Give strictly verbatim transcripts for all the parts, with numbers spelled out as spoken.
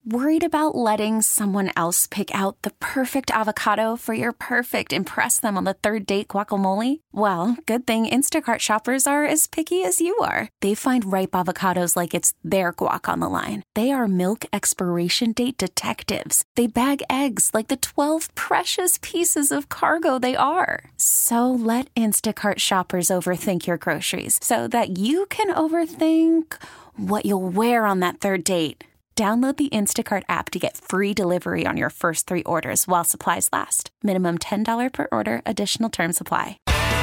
Worried about letting someone else pick out the perfect avocado for your perfect impress them on the third date guacamole? Well, good thing Instacart shoppers are as picky as you are. They find ripe avocados like it's their guac on the line. They are milk expiration date detectives. They bag eggs like the twelve precious pieces of cargo they are. So let Instacart shoppers overthink your groceries so that you can overthink what you'll wear on that third date. Download the Instacart app to get free delivery on your first three orders while supplies last. Minimum ten dollars per order. Additional terms apply.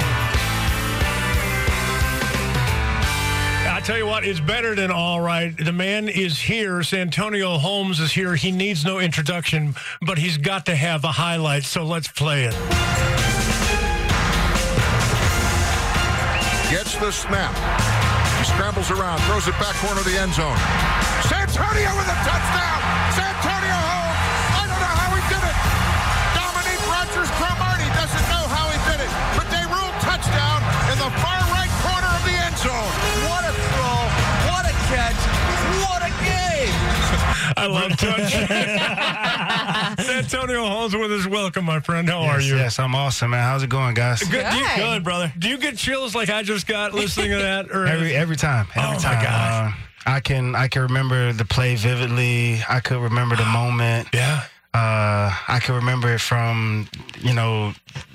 I tell you what, it's better than all right. The man is here. Santonio Holmes is here. He needs no introduction, but he's got to have a highlight, so let's play it. Gets the snap. He scrambles around, throws it back corner of the end zone. Santonio with a touchdown! Santonio Holmes! I don't know how he did it! Dominique Rodgers-Cromartie doesn't know how he did it, but they ruled touchdown in the far right corner of the end zone. What a throw! What a catch! What a game! I love touch. Santonio Holmes with us. Welcome, my friend. How yes, are you? Yes, I'm awesome, man. How's it going, guys? Good. Do you, Good, brother. do you get chills like I just got listening to that? Or Every every time. Every Oh, my time. God. Uh, I can I can remember the play vividly. I could remember the moment. Yeah. Uh, I can remember it from, you know,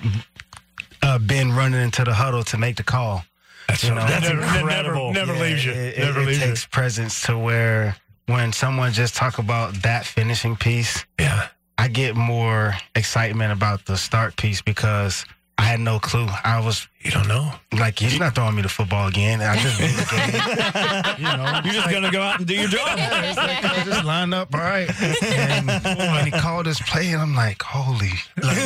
uh, Ben running into the huddle to make the call. That's, You know, that that's never, that incredible. Never, never Yeah, leaves you. It, never it, leaves it takes you. presence to where when someone just talk about that finishing piece, Yeah. I get more excitement about the start piece because I had no clue. I was You don't know. like, he's not throwing me the football again. I just win the game. You know, You're just going to go out and do your job. it's like, I just lined up, all right. And when he called this play, I'm like, holy. Like,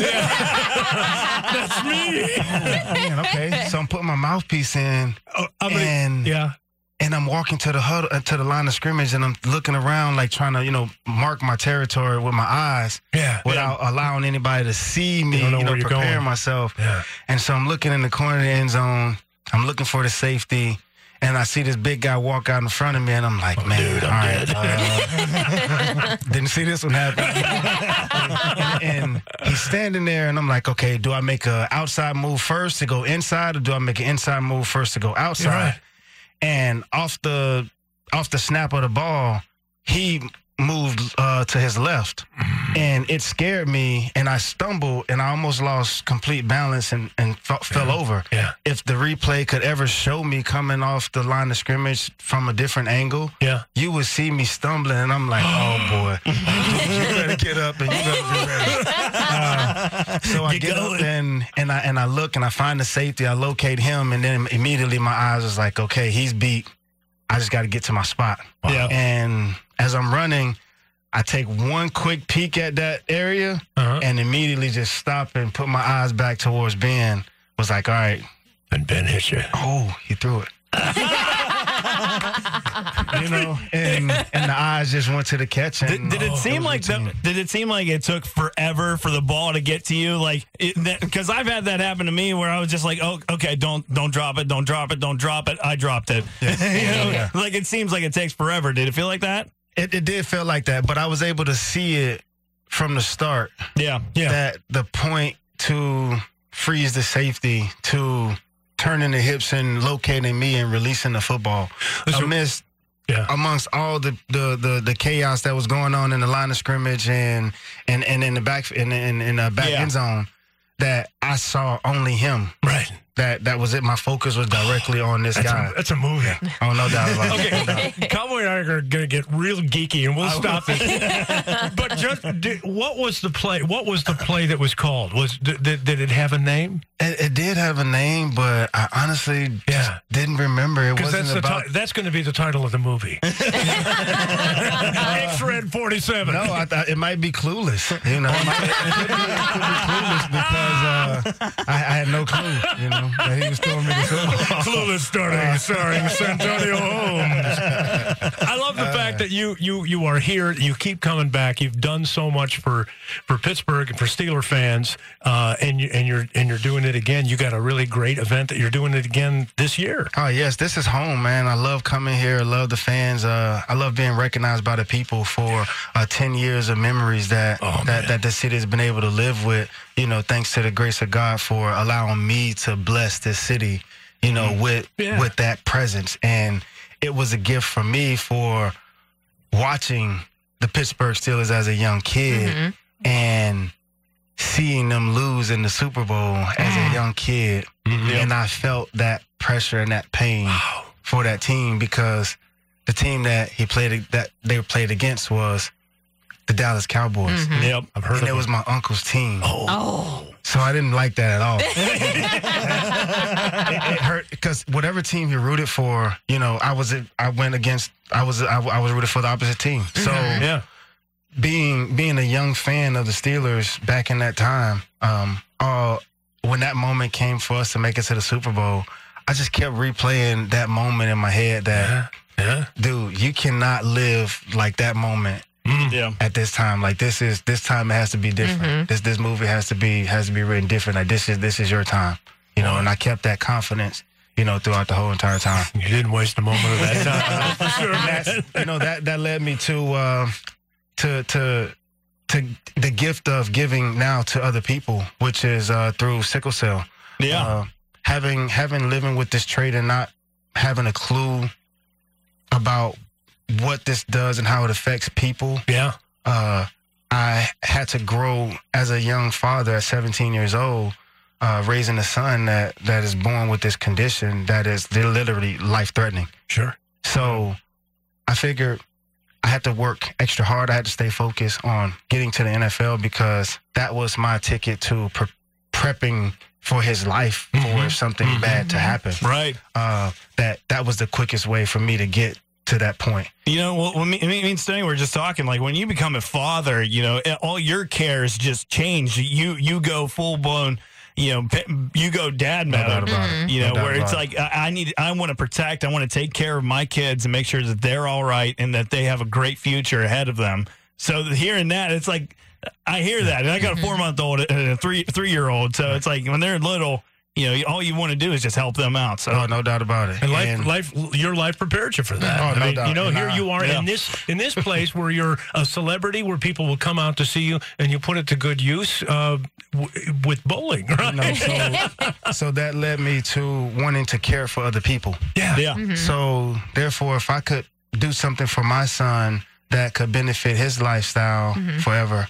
That's me. oh, man, okay. So I'm putting my mouthpiece in, Oh, I'm gonna- and yeah. and I'm walking to the huddle, uh, to the line of scrimmage, and I'm looking around, like trying to, you know, mark my territory with my eyes, Yeah. without allowing anybody to see me, You don't know you know, where you're prepare going. myself. Yeah. And so I'm looking in the corner of the end zone. I'm looking for the safety. And I see this big guy walk out in front of me, and I'm like, Oh, man, dude, I'm all right. dead. uh, didn't see this one happen. and, and he's standing there, and I'm like, okay, do I make a outside move first to go inside, or do I make an inside move first to go outside? You're right. And off the off the snap of the ball, he moved uh, to his left, and it scared me, and I stumbled, and I almost lost complete balance and, and f- fell over. Yeah. If the replay could ever show me coming off the line of scrimmage from a different angle, Yeah. you would see me stumbling, and I'm like, oh, boy, you better get up, and you better get ready. Uh, so I Get get going. up, and, and, I, and I look, and I find the safety. I locate him, and then immediately my eyes was like, okay, he's beat. I just got to get to my spot. Yeah. And as I'm running, I take one quick peek at that area Uh-huh. and immediately just stop and put my eyes back towards Ben. Was like, all right, And Ben hit you. oh, he threw it. You know, and and the eyes just went to the catch. And, Did, did it oh, seem was like the, routine. did it seem like it took forever for the ball to get to you? Like, because I've had that happen to me where I was just like, oh, okay, don't don't drop it, don't drop it, don't drop it. I dropped it. You know, Yeah. like it seems like it takes forever. Did it feel like that? It, it did feel like that, but I was able to see it from the start. Yeah, Yeah. That the point to freeze the safety, to turning the hips and locating me and releasing the football. Listen- Amidst Yeah. amongst all the, the, the, the chaos that was going on in the line of scrimmage and and, and in the back in in, in the back Yeah. end zone, that I saw only him. Right. That that was it. My focus was directly on this That's guy. a, that's a movie. Oh, no doubt about it. No doubt. Okay, Cowboy and I are going to get real geeky, and we'll stop this. But just did, what was the play? What was the play that was called? Was did, did, did it have a name? It, it did have a name, but I honestly just Yeah. didn't remember. It Because wasn't that's the about. ti- that's going to be the title of the movie. X-Red forty-seven. No, I thought it might be Clueless. You know, it, might, it, could, be, it could be Clueless because uh, I, I had no clue. You know, him that he was throwing me the football. Clueless starting, starring Santonio Holmes. I love the fact that you you you are here. You keep coming back. You've done so much for, for Pittsburgh and for Steeler fans, uh, and you and you're and you're doing it again. You got a really great event that you're doing it again this year. Oh yes, this is home, man. I love coming here. I love the fans. Uh, I love being recognized by the people for uh, ten years of memories that Oh, that, that the city has been able to live with. You know, thanks to the grace of God for allowing me to bless this city. You know, with Yeah. with that presence, and it was a gift for me for watching the Pittsburgh Steelers as a young kid Mhm. and seeing them lose in the Super Bowl as a young kid. And I felt that pressure and that pain for that team because the team that he played that they played against was the Dallas Cowboys. Yep. I've heard And of it was my uncle's team. Oh. So I didn't like that at all. it, it hurt because whatever team you rooted for, you know, I was I went against I was I, I was rooted for the opposite team. So Yeah. being being a young fan of the Steelers back in that time, um, uh, when that moment came for us to make it to the Super Bowl, I just kept replaying that moment in my head that, Yeah. dude, you cannot live like that moment Yeah. at this time. Like this is this time it has to be different. This this movie has to be has to be written different. Like this is this is your time, you know. And I kept that confidence, you know, throughout the whole entire time. You didn't waste a moment of that time. For sure, And man. that's, you know, that that led me to uh, to to to the gift of giving now to other people, which is uh, through sickle cell. Yeah. Uh, having having living with this trait and not having a clue about what this does and how it affects people. Yeah. Uh, I had to grow as a young father at seventeen years old, uh, raising a son that, that is born with this condition that is literally life-threatening. Sure. So I figured I had to work extra hard. I had to stay focused on getting to the N F L because that was my ticket to pre- prepping for his life for if something bad to happen. Right. Uh, that that was the quickest way for me to get to that point. You know, well, when me, me and Stoney were just talking, like when you become a father, you know, all your cares just change. You you go full blown, you know, pe- you go dad No mode. doubt about it. You No know, doubt where it's about like I, I need, I want to protect, I want to take care of my kids and make sure that they're all right and that they have a great future ahead of them. So hearing that, it's like I hear that, and I got a four month old and a three three year old. So it's like when they're little, you know, all you want to do is just help them out. So Oh, no doubt about it. And life, And- life, your life prepared you for that. Oh, I no mean, doubt. you know, And here I- you are yeah. in this in this place where you're a celebrity, where people will come out to see you, and you put it to good use uh, w- with bowling, right? No, so, so that led me to wanting to care for other people. Yeah, yeah, So therefore, if I could do something for my son that could benefit his lifestyle forever,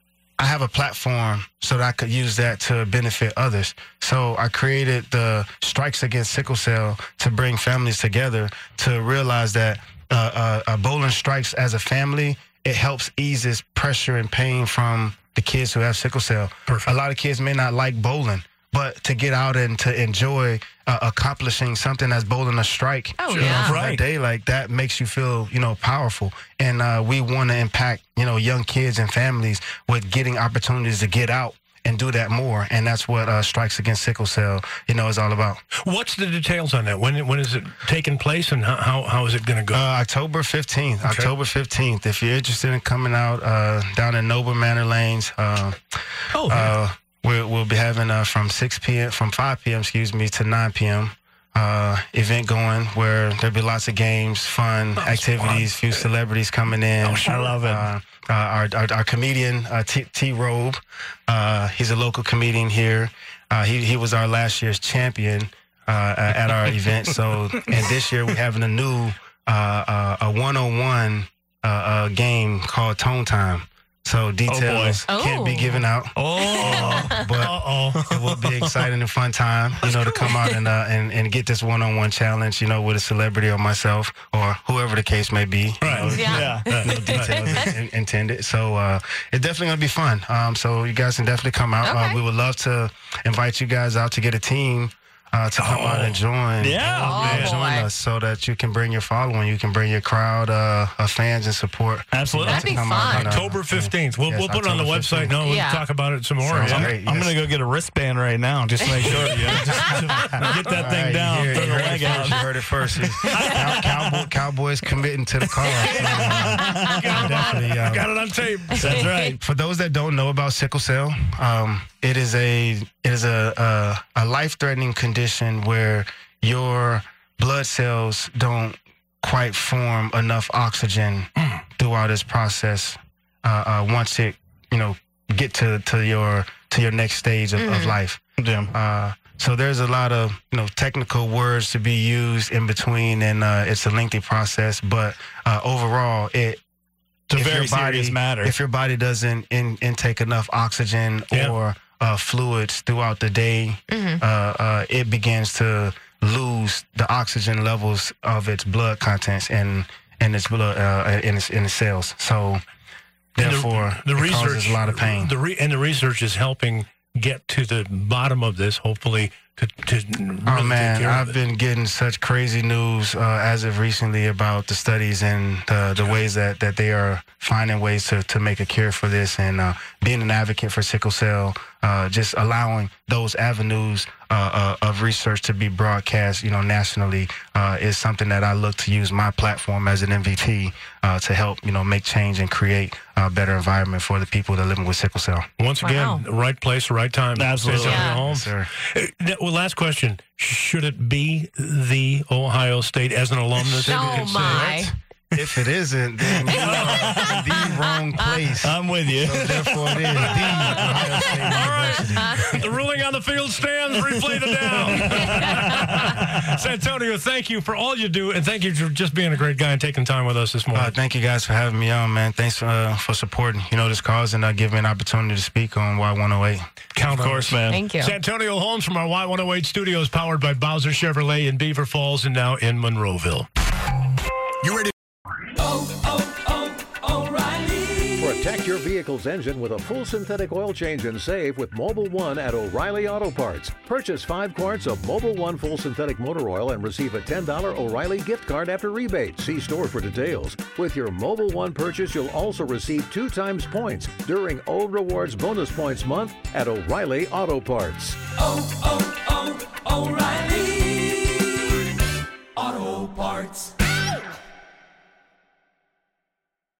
I have a platform so that I could use that to benefit others. So I created the Strikes Against Sickle Cell to bring families together to realize that uh, uh, uh, bowling strikes as a family, it helps eases pressure and pain from the kids who have sickle cell. Perfect. A lot of kids may not like bowling, but to get out and to enjoy uh, accomplishing something as bowling a strike Oh, you know, yeah. for Right. that day, like that makes you feel, you know, powerful. And uh, we want to impact, you know, young kids and families with getting opportunities to get out and do that more. And that's what uh, Strikes Against Sickle Cell, you know, is all about. What's the details on that? When when is it taking place, and how how, how is it going to go? Uh, October fifteenth. October fifteenth. If you're interested in coming out uh, down in Noble Manor Lanes, uh, oh, yeah. uh, we'll, we'll be having uh, from six p.m. from five p.m. excuse me to nine p.m. Uh, event going where there'll be lots of games, fun activities, few celebrities coming in. Oh, sure. I love it. Uh, uh, our, our our comedian uh, T, T Robe, uh, he's a local comedian here. Uh, he he was our last year's champion uh, at our event. So and this year we're having a new uh, uh, a one on one game called Tone Time. So details Oh, boy. can't be Oh. given out, Oh, but Uh-oh. it will be exciting and fun time, you know, to come out and, uh, and and get this one-on-one challenge, you know, with a celebrity or myself or whoever the case may be. you Right. know, Yeah. yeah. no details in, intended. So uh, it's definitely going to be fun. Um, so you guys can definitely come out. Okay. Uh, we would love to invite you guys out to get a team uh, to come Oh. out and join. Yeah, uh, man. join boy. us so that you can bring your following, you can bring your crowd uh, of fans and support. Absolutely. That'd be To come fun. out and, uh, October fifteenth. We'll, Yes, we'll put it on the October website. fifteenth. No, we'll Yeah. talk about it some more. Sounds Yeah. great. I'm Yes. going to go get a wristband right now just to make sure. You know, just to get that thing All right, down, you heard- throw you the heard leg it first. You out. heard it first. Cow- Cowboy, Cowboys committing to the cause. Definitely, um, Got it on tape. That's right. For those that don't know about sickle cell, um, it is a it is a a, a life threatening condition where your blood cells don't quite form enough oxygen throughout this process. Uh, uh, once it you know get to, to your to your next stage of, of life. Jim. Uh, so there's a lot of you know technical words to be used in between, and uh, it's a lengthy process. But uh, overall, it It's a if very your body, serious matter. If your body doesn't in, intake enough oxygen Yeah. or uh, fluids throughout the day, uh, uh, it begins to lose the oxygen levels of its blood contents and in its blood uh, in its in its cells. So And therefore, the, the it research causes a lot of pain. The re, and the research is helping get to the bottom of this. Hopefully, to, to really Oh take man, care of I've it. been getting such crazy news uh, as of recently about the studies and the, the ways that, that they are finding ways to, to make a cure for this, and uh, being an advocate for sickle cell, uh, just allowing those avenues uh, uh, of research to be broadcast, you know, nationally, uh, is something that I look to use my platform as an M V P uh, to help, you know, make change and create a better environment for the people that are living with sickle cell. Once again, Wow. the right place, right time. Absolutely. San Antonio Yeah. Holmes. Sir. Uh, now, well, last question: should it be the Ohio State as an alumnus? you Oh can say? my! If it isn't, then you are in the wrong place. I'm with you. So therefore, it is the Ohio State University. The ruling on the field stands. Replay the down. San Antonio, thank you for all you do, and thank you for just being a great guy and taking time with us this morning. Uh, thank you guys for having me on, man. Thanks uh, for supporting, you know, this cause and uh, giving me an opportunity to speak on Y one oh eight. Count Of course, man. Thank you. San Antonio Holmes from our Y one oh eight studios, powered by Bowser Chevrolet in Beaver Falls and now in Monroeville. You ready? Protect your vehicle's engine with a full synthetic oil change and save with Mobile One at O'Reilly Auto Parts. Purchase five quarts of Mobile One full synthetic motor oil and receive a ten dollars O'Reilly gift card after rebate. See store for details. With your Mobile One purchase, you'll also receive two times points during O Rewards Bonus Points Month at O'Reilly Auto Parts. oh, oh, oh, O'Reilly Auto Parts.